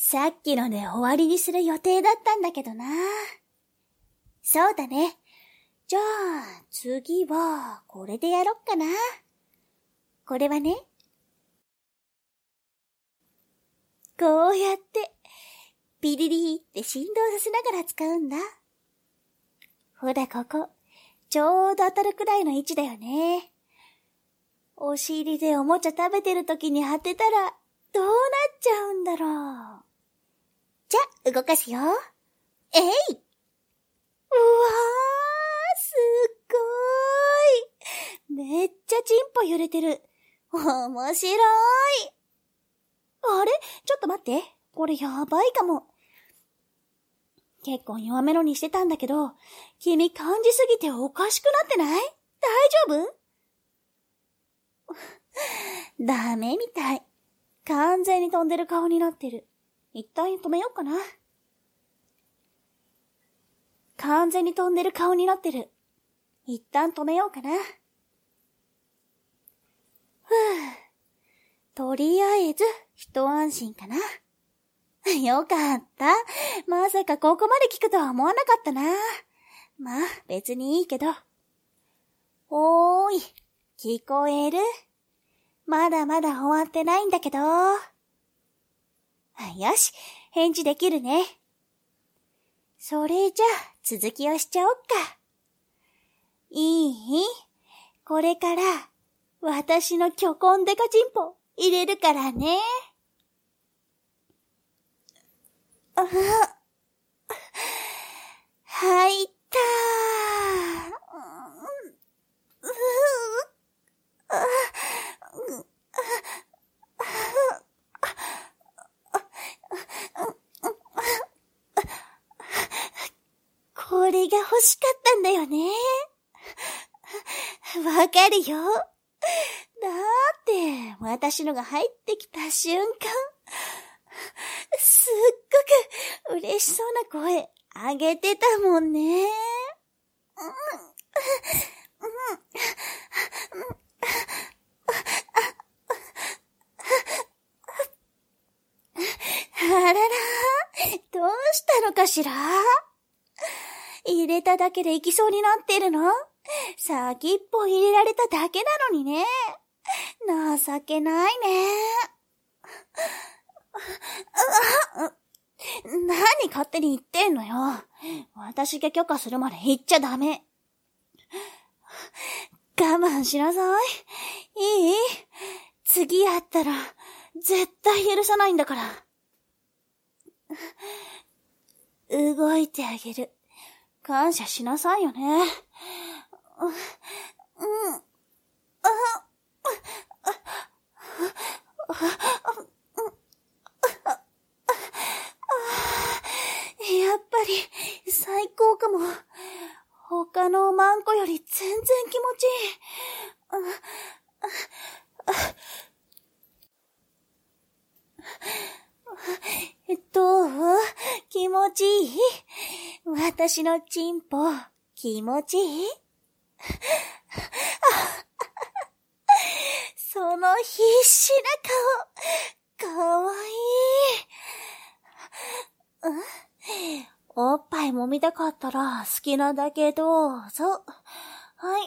さっきので終わりにする予定だったんだけどな。そうだね。じゃあ、次は、これでやろっかな。これはね、こうやって、ピリリって振動させながら使うんだ。ほらここ、ちょうど当たるくらいの位置だよね。お尻でおもちゃ食べてる時に当てたら、どうなっちゃうんだろう。じゃ、動かすよ。えい！うわー、すっごーい。めっちゃチンポ揺れてる。面白い。あれ？ちょっと待って。これやばいかも。結構弱めのにしてたんだけど、君感じすぎておかしくなってない？大丈夫？ダメみたい。完全に飛んでる顔になってる。一旦止めようかな。完全に飛んでる顔になってる。一旦止めようかな。とりあえず、一安心かな。よかった。まさかここまで聞くとは思わなかったな。まあ、別にいいけど。おーい、聞こえる？まだまだ終わってないんだけど。よし、返事できるね。それじゃあ、続きをしちゃおっか。いい？これから、私の巨根デカチンポ入れるからね。入ったこれが欲しかったんだよね。わかるよ。だって、私のが入ってきた瞬間、すっごく嬉しそうな声、あげてたもんね。あらら、どうしたのかしら？入れただけで行きそうになってるの？先っぽ入れられただけなのにね。情けないね。何勝手に言ってんのよ。私が許可するまで言っちゃダメ。我慢しなさい。いい？次やったら絶対許さないんだから。動いてあげる。感謝しなさいよね。やっぱり最高かも。他のマンコより全然気持ちいい。気持ちいい？私のチンポ、気持ちいい？その必死な顔、かわいい。おっぱい揉みたかったら好きなだけどうぞ。はい。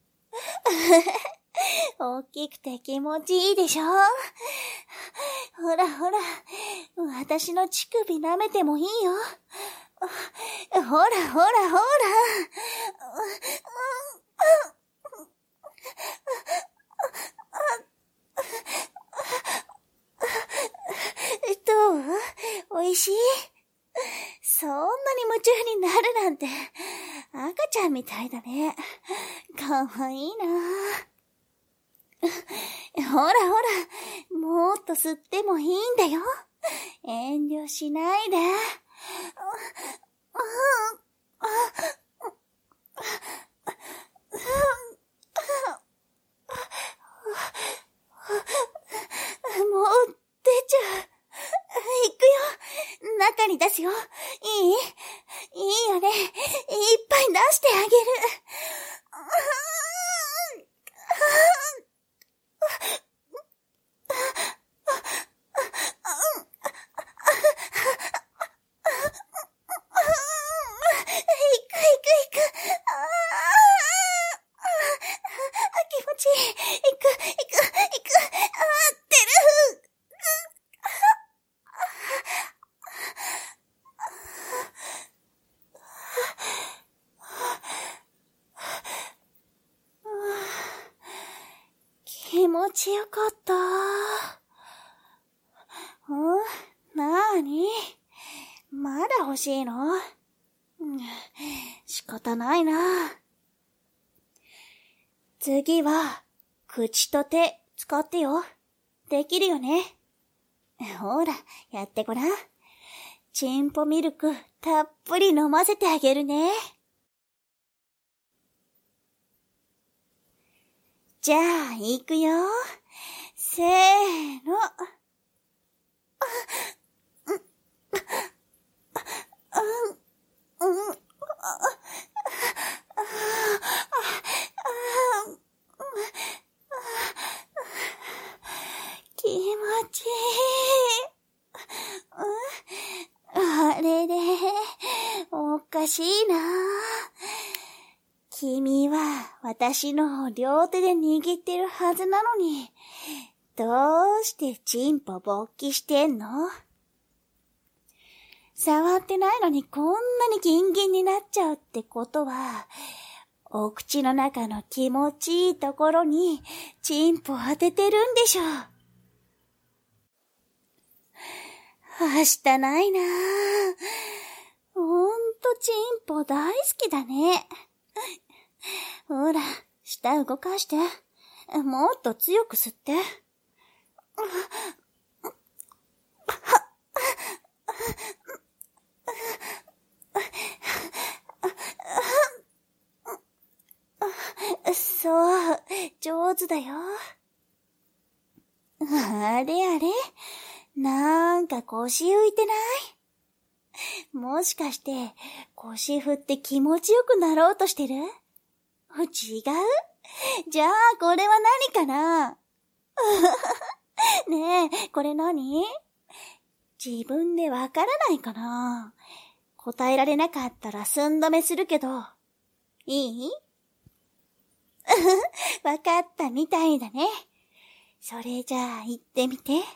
大きくて気持ちいいでしょ？ほらほら、私の乳首舐めてもいいよ。ほらほらほら。どう？美味しい？そんなに夢中になるなんて、赤ちゃんみたいだね。かわいいな。ほらほら、もっと吸ってもいいんだよ。遠慮しないで。もう出ちゃう。行くよ。中に出すよ。いい？いいよね。いっぱい出してあげる。 ちよかった。なーに？まだ欲しいの？仕方ないな。次は、口と手使ってよ。できるよね。ほら、やってごらん。チンポミルクたっぷり飲ませてあげるね。じゃあ、いくよ。せーの。気持ちいい。あれれ、おかしいな。君は私のを両手で握ってるはずなのに、どうしてチンポ勃起してんの？触ってないのにこんなにギンギンになっちゃうってことは、お口の中の気持ちいいところにチンポ当ててるんでしょ。はしたないなぁ。ほんとチンポ大好きだね。ほら、舌動かして。もっと強く吸って。そう、上手だよ。あれあれ、なんか腰浮いてない？もしかして腰振って気持ちよくなろうとしてる？違う？じゃあこれは何かな？ねえ、これ何？自分でわからないかな？答えられなかったら寸止めするけど、いい？わかったみたいだね。それじゃあ言ってみて。はい、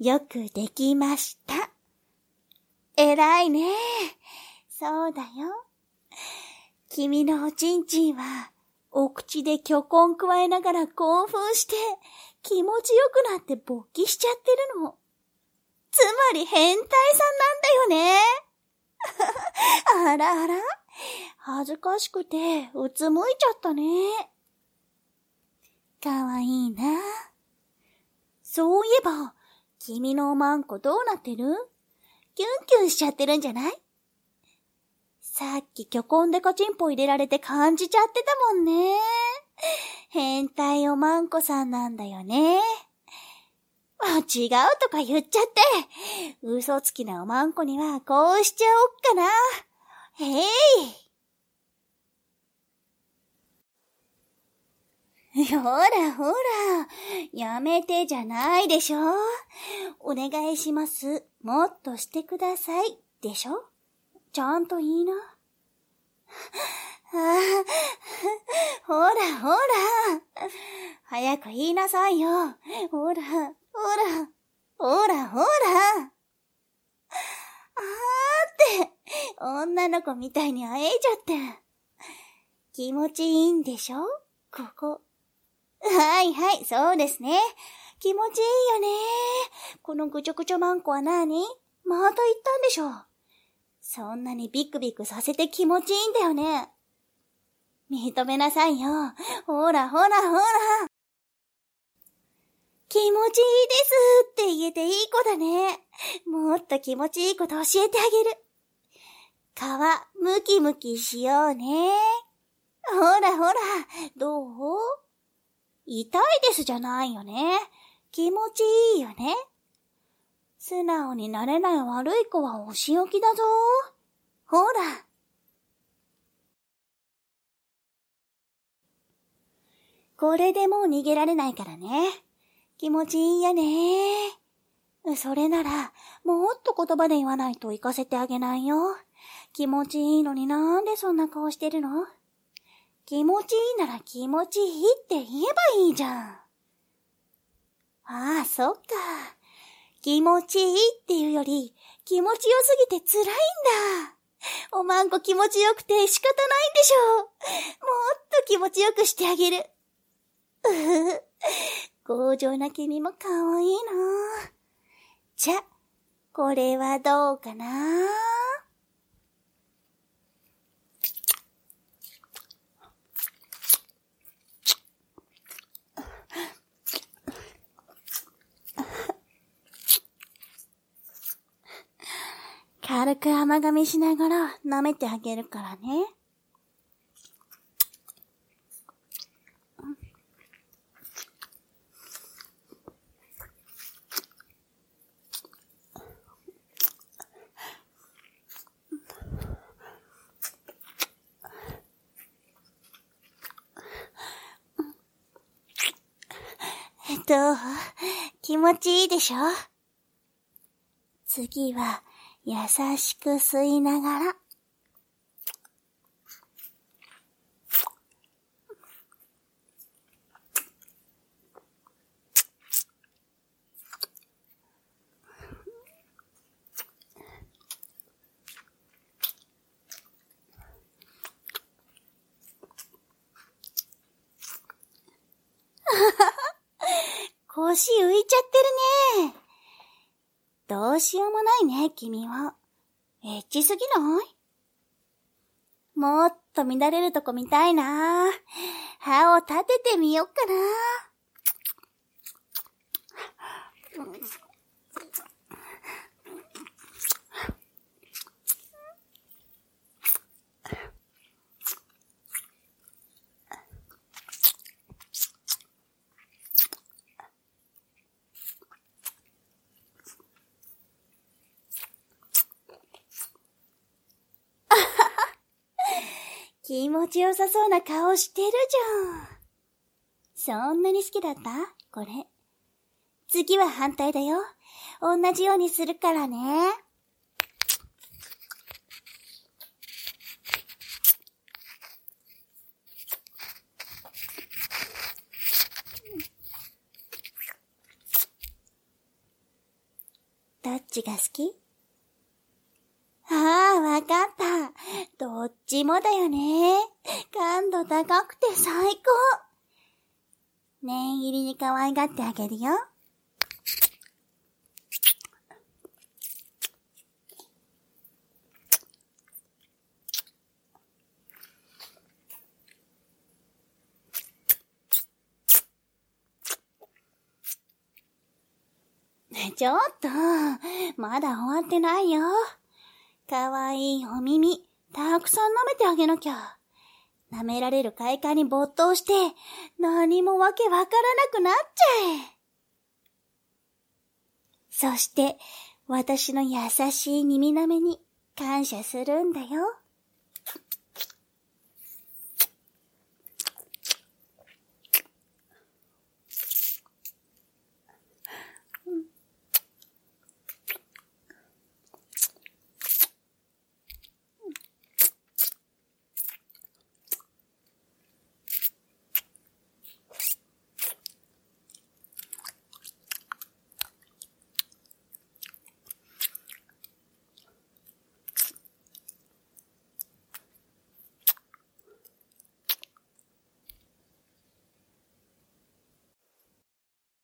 よくできました。偉いね。そうだよ。君のおちんちんは、お口で巨根加えながら興奮して、気持ちよくなって勃起しちゃってるの。つまり変態さんなんだよね。あらあら、恥ずかしくてうつむいちゃったね。かわいいな。そういえば、君のおまんこどうなってる？キュンキュンしちゃってるんじゃない？さっき巨根でカチンポ入れられて感じちゃってたもんね。変態おまんこさんなんだよね。違うとか言っちゃって。嘘つきなおまんこにはこうしちゃおっかな。へい。ほらほら、やめてじゃないでしょ。お願いします。もっとしてください。でしょ？ちゃんと言いな。ほらほら。早く言いなさいよ。ほら、ほら、ほらほら。って、女の子みたいにあえいちゃって。気持ちいいんでしょ？ここ。はいはい、そうですね。気持ちいいよね。このぐちょぐちょまんこは何？また言ったんでしょ。そんなにビクビクさせて気持ちいいんだよね。認めなさいよ。ほらほらほら。気持ちいいですって言えていい子だね。もっと気持ちいいこと教えてあげる。皮ムキムキしようね。ほらほら、どう？痛いですじゃないよね。気持ちいいよね。素直になれない悪い子はお仕置きだぞ。ほら。これでもう逃げられないからね。気持ちいいよね。それなら、もっと言葉で言わないと行かせてあげないよ。気持ちいいのになんでそんな顔してるの？気持ちいいなら気持ちいいって言えばいいじゃん。ああ、そっか。気持ちいいっていうより、気持ちよすぎて辛いんだ。 おまんこ気持ちよくて仕方ないんでしょう。もっと気持ちよくしてあげる。強情な君も可愛いな。じゃ、これはどうかな。軽く甘噛みしながら舐めてあげるからね。どう？気持ちいいでしょ？次は優しく吸いながら。腰浮いちゃってるね。どうしようもないね、君は。エッチすぎない？もっと乱れるとこ見たいな。歯を立ててみよっかな。気持ちよさそうな顔してるじゃん。そんなに好きだった？これ。次は反対だよ。同じようにするからね。どっちが好き？ああ、わかった。どっちもだよね。感度高くて最高。念入りに可愛がってあげるよ。ちょっと、まだ終わってないよ。かわいいお耳、たくさん舐めてあげなきゃ。舐められる快感に没頭して、何もわけわからなくなっちゃえ。そして、私の優しい耳舐めに感謝するんだよ。